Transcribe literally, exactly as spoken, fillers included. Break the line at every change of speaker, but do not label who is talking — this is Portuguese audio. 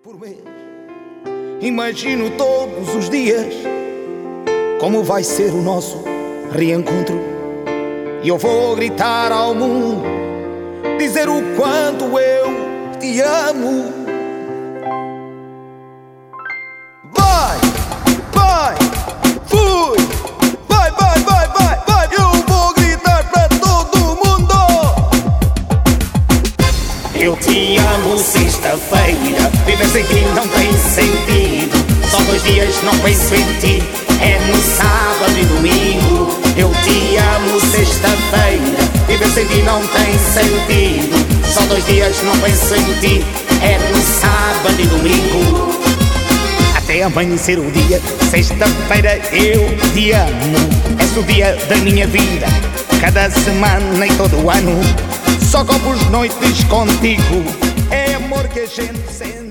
por mês. Imagino todos os dias como vai ser o nosso reencontro. E eu vou gritar ao mundo, dizer o quanto eu te amo. Vai, vai, fui. Vai, vai, vai, vai, vai. Eu vou gritar pra todo mundo.
Eu te amo sexta-feira, viver sem ti não tem sentido. Só dois dias não penso em ti, é no sábado e domingo. Eu te amo sexta-feira, viver sem ti não tem sentido. Só dois dias não penso em ti, é no sábado e domingo. Até amanhecer o dia, sexta-feira eu te amo. És o dia da minha vida, cada semana e todo o ano. Só copos noites contigo, é amor que a gente sente.